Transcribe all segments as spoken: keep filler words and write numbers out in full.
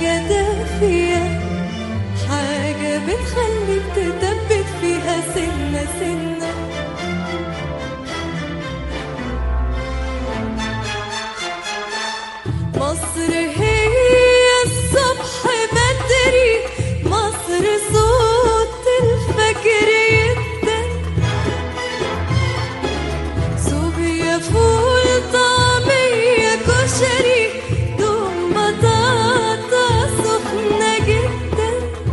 حاجة دافية، حاجة بتخليك تثبت فيها سنة سنة. مصر هي الصبح بدري، مصر صوت الفجر يدن، صوبيا فول طعمية كشري دوم بطاطا سخنة جدا.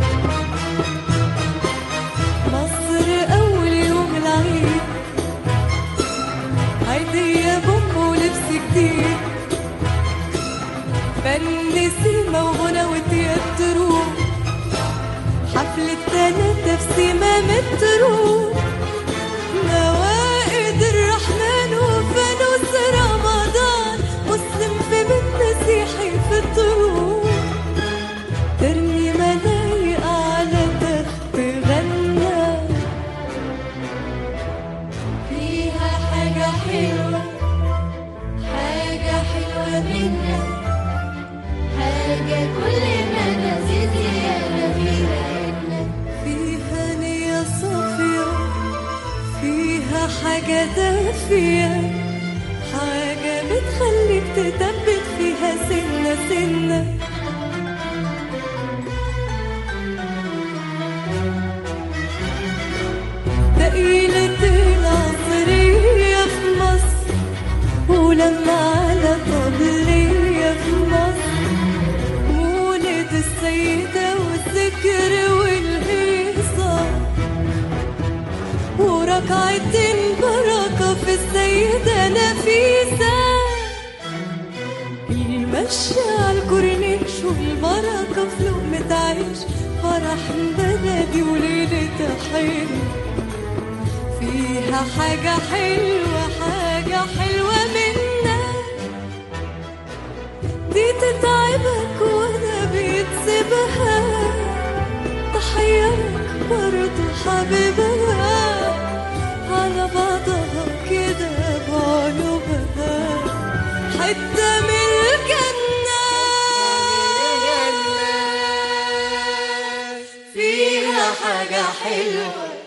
مصر أول يوم العيد عيدية بوم ولبس جديد، فن سيما وغنى وتياترو، حفلة تلاتة في سيما مترو، موائد الرحمن وفانوس رمضان، مسلم في بيت مسيحي في الطرق، ترمي ملايق على تخت غنى. فيها حاجة حلوة، حاجة حلوة منها، حاجة كل ما نزيد زيادة فيها إلا فيها نية صافية، فيها حاجة دافية، حاجة بتخليك تثبت فيها سنة سنة. تقيلة العصرية في مصر، ولما على طبلية في مصر، مولد السيدة والذكر والهيصة، وركعتين بركة في السيدة نفيسة، المشي على الكورنيش والبركة في لقمة عيش، فرح بلدي وليلة حلو. فيها حاجة حلوة، حاجة حلوة منها، دي تتعبك ولا بيتسيبها، تحيرك برضو حبيبها، على بعضها كده بعيوبها، حتة من الجنة. فيها حاجة حلوة،